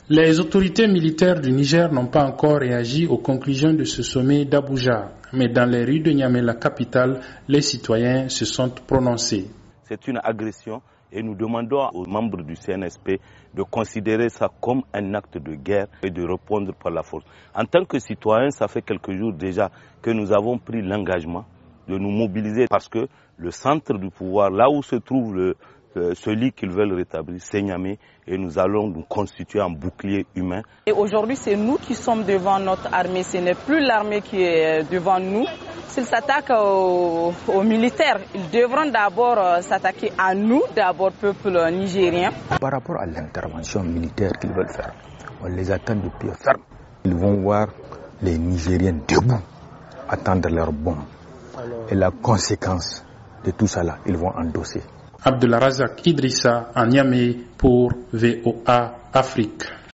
Les autorités militaires du Niger n'ont pas encore réagi aux conclusions de ce sommet d'Abuja, mais dans les rues de Niamey, la capitale, les citoyens se sont prononcés. C'est une agression et nous demandons aux membres du CNSP de considérer ça comme un acte de guerre et de répondre par la force. En tant que citoyens, ça fait quelques jours déjà que nous avons pris l'engagement de nous mobiliser parce que le centre du pouvoir, là où se trouve celui qu'ils veulent rétablir, c'est Niamey, et nous allons nous constituer en bouclier humain. Et aujourd'hui, c'est nous qui sommes devant notre armée, ce n'est plus l'armée qui est devant nous. S'ils s'attaquent aux militaires, ils devront d'abord s'attaquer à nous, d'abord peuple nigérien. Par rapport à l'intervention militaire qu'ils veulent faire, on les attend de pied ferme. Ils vont voir les Nigériens debout, attendre leurs bombes. Et la conséquence de tout ça là, ils vont endosser. Abdullah Razak Idrissa à Niamey pour VOA Afrique.